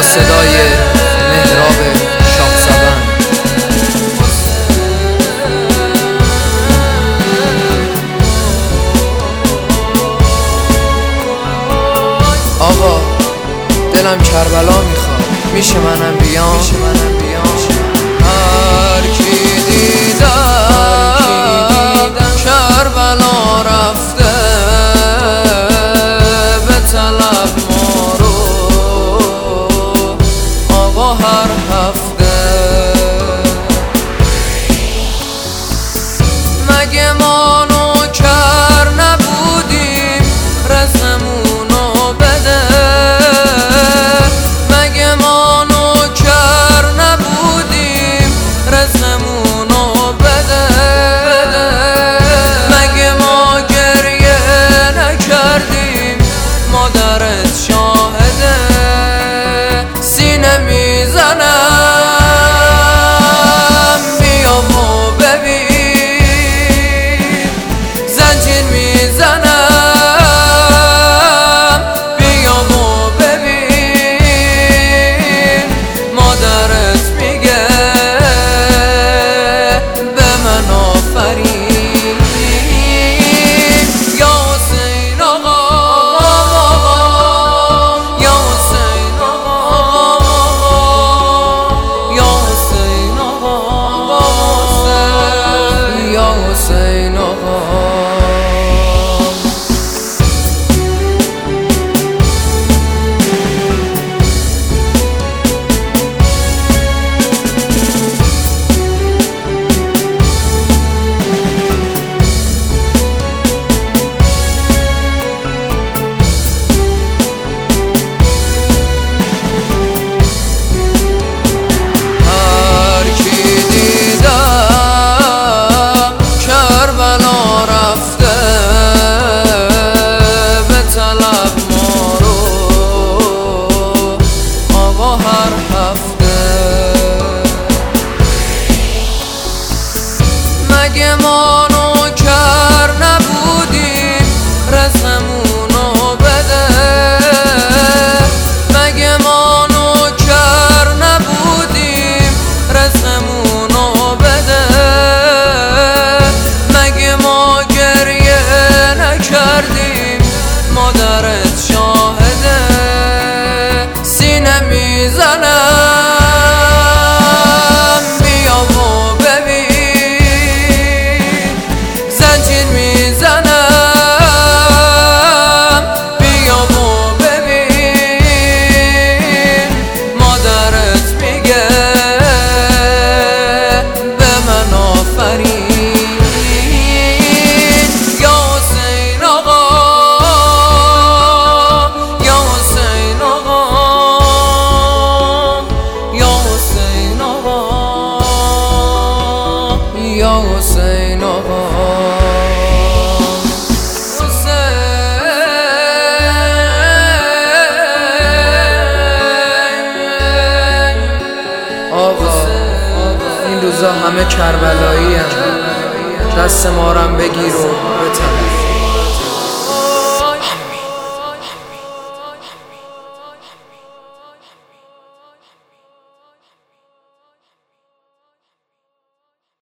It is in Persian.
صدای مهراب شاهزبان. آقا دلم کربلا میخواد، میشه منم بیام؟ هر کی دیدم کربلا رفته به طلب ما رو آقا هر هفته. مگه ما نوکر نبودیم رزقمونو بده؟ مگه ما نوکر نبودیم رزقمونو بده؟ مگه ما گریه نکردیم مادرت شاهده؟ سینه میزنم بیا و ببین، زنجیر میزنم بیا و ببین. مادرت میگه به من آفرین. یا حسین آقا، یا حسین آقا، یا حسین آقا، یا حسین آقا. مگه ما نوکر نبودیم رزقمونو بده؟ مگه ما نوکر نبودیم رزقمونو بده؟ مگه ما گریه نکردیم مادرت شاهده؟ سینه میزنم بیا و ببین، زنجیر میزنم بیا و ببین. مادرت میگه به من آفرین. یا حسین آقا، یا حسین آقا، یا حسین آقا، یا حسین آقا. آقا این روزا همه کربلایی هم، دست ما رم بگیر و بتن.